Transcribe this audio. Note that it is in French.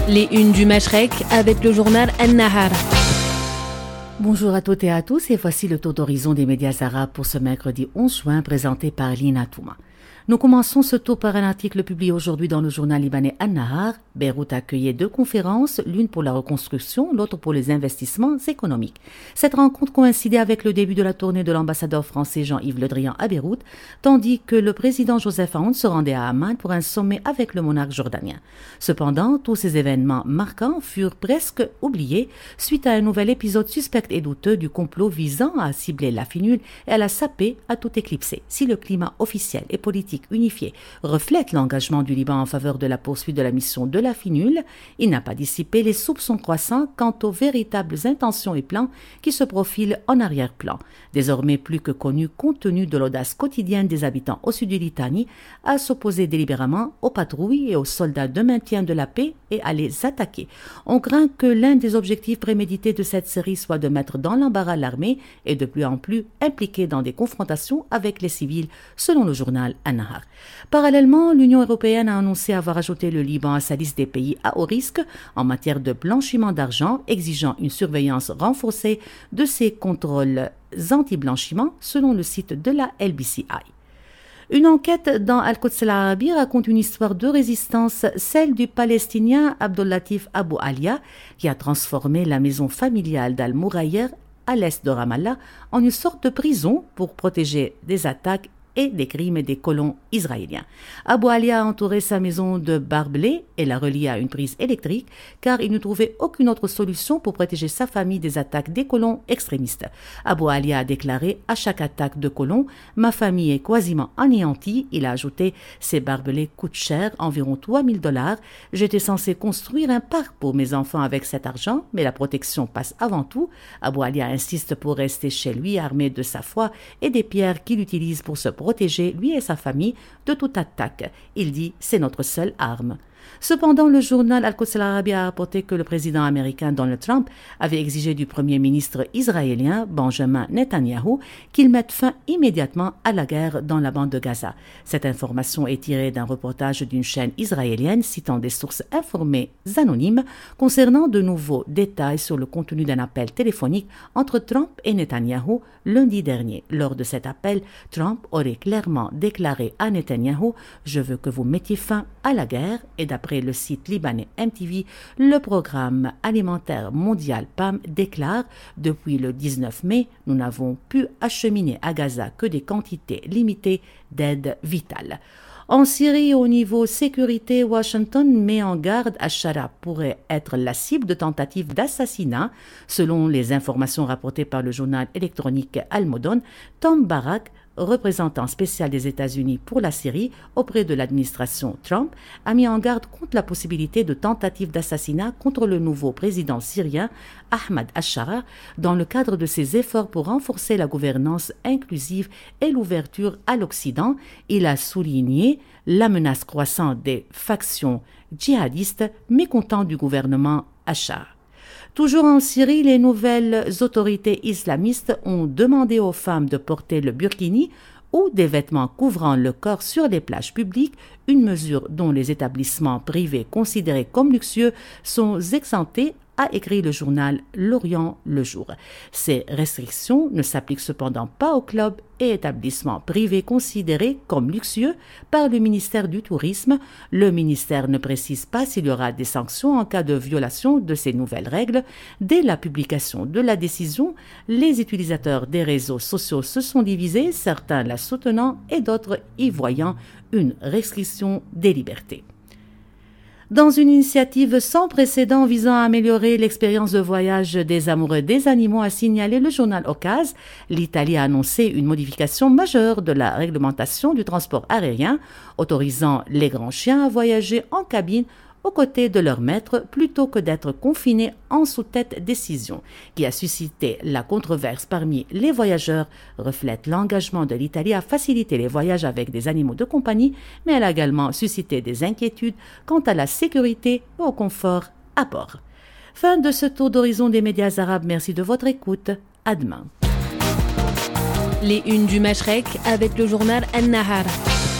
Les unes du Mashrek avec le journal An-Nahar. Bonjour à toutes et à tous et voici le tour d'horizon des médias arabes pour ce mercredi 11 juin présenté par Lina Touma. Nous commençons ce tour par un article publié aujourd'hui dans le journal libanais An-Nahar. Beyrouth a accueilli 2 conférences, l'une pour la reconstruction, l'autre pour les investissements économiques. Cette rencontre coïncidait avec le début de la tournée de l'ambassadeur français Jean-Yves Le Drian à Beyrouth, tandis que le président Joseph Aoun se rendait à Amman pour un sommet avec le monarque jordanien. Cependant, tous ces événements marquants furent presque oubliés suite à un nouvel épisode suspect et douteux du complot visant à cibler la FINUL et à la saper à tout éclipser. Si le climat officiel et politique unifié reflète l'engagement du Liban en faveur de la poursuite de la mission de la FINUL, il n'a pas dissipé les soupçons croissants quant aux véritables intentions et plans qui se profilent en arrière-plan. Désormais plus que connu compte tenu de l'audace quotidienne des habitants au sud de Litanie à s'opposer délibérément aux patrouilles et aux soldats de maintien de la paix et à les attaquer. On craint que l'un des objectifs prémédités de cette série soit de mettre dans l'embarras l'armée et de plus en plus impliquée dans des confrontations avec les civils, selon le journal An-Nahar. Parallèlement, l'Union européenne a annoncé avoir ajouté le Liban à sa liste des pays à haut risque en matière de blanchiment d'argent, exigeant une surveillance renforcée de ses contrôles anti-blanchiment, selon le site de la LBCI. Une enquête dans Al-Quds al-Arabi raconte une histoire de résistance, celle du Palestinien Abdul-Latif Abou Alia, qui a transformé la maison familiale d'Al-Mourayer à l'est de Ramallah en une sorte de prison pour protéger des attaques et des crimes des colons israéliens. Abou Alia a entouré sa maison de barbelés et l'a reliée à une prise électrique car il ne trouvait aucune autre solution pour protéger sa famille des attaques des colons extrémistes. Abou Alia a déclaré à chaque attaque de colons « Ma famille est quasiment anéantie ». Il a ajouté « Ces barbelés coûtent cher, environ $3,000. J'étais censé construire un parc pour mes enfants avec cet argent, mais la protection passe avant tout ». Abou Alia insiste pour rester chez lui armé de sa foi et des pierres qu'il utilise pour se protéger, lui et sa famille, de toute attaque. Il dit « c'est notre seule arme ». Cependant, le journal Al-Quds al-Arabi a rapporté que le président américain Donald Trump avait exigé du premier ministre israélien Benjamin Netanyahu qu'il mette fin immédiatement à la guerre dans la bande de Gaza. Cette information est tirée d'un reportage d'une chaîne israélienne citant des sources informées anonymes concernant de nouveaux détails sur le contenu d'un appel téléphonique entre Trump et Netanyahu lundi dernier. Lors de cet appel, Trump aurait clairement déclaré à Netanyahu « Je veux que vous mettiez fin à la guerre » et d'après le site libanais MTV, le programme alimentaire mondial PAM déclare « Depuis le 19 mai, nous n'avons pu acheminer à Gaza que des quantités limitées d'aide vitale ». En Syrie, au niveau sécurité, Washington met en garde Al-Shara pourrait être la cible de tentatives d'assassinat. Selon les informations rapportées par le journal électronique Al-Modon, Tom Barak, représentant spécial des États-Unis pour la Syrie auprès de l'administration Trump, a mis en garde contre la possibilité de tentatives d'assassinat contre le nouveau président syrien Ahmad Al-Shara dans le cadre de ses efforts pour renforcer la gouvernance inclusive et l'ouverture à l'Occident. Il a souligné la menace croissante des factions djihadistes mécontents du gouvernement Al-Shara. Toujours en Syrie, les nouvelles autorités islamistes ont demandé aux femmes de porter le burkini ou des vêtements couvrant le corps sur les plages publiques, une mesure dont les établissements privés considérés comme luxueux sont exemptés, a écrit le journal L'Orient le jour. Ces restrictions ne s'appliquent cependant pas aux clubs et établissements privés considérés comme luxueux par le ministère du Tourisme. Le ministère ne précise pas s'il y aura des sanctions en cas de violation de ces nouvelles règles. Dès la publication de la décision, les utilisateurs des réseaux sociaux se sont divisés, certains la soutenant et d'autres y voyant une restriction des libertés. Dans une initiative sans précédent visant à améliorer l'expérience de voyage des amoureux des animaux, a signalé le journal Occas, l'Italie a annoncé une modification majeure de la réglementation du transport aérien, autorisant les grands chiens à voyager en cabine aux côtés de leur maître plutôt que d'être confinés en sous-tête décision, qui a suscité la controverse parmi les voyageurs, reflète l'engagement de l'Italie à faciliter les voyages avec des animaux de compagnie, mais elle a également suscité des inquiétudes quant à la sécurité et au confort à bord. Fin de ce tour d'horizon des médias arabes. Merci de votre écoute. À demain. Les unes du Mashrek avec le journal An-Nahar.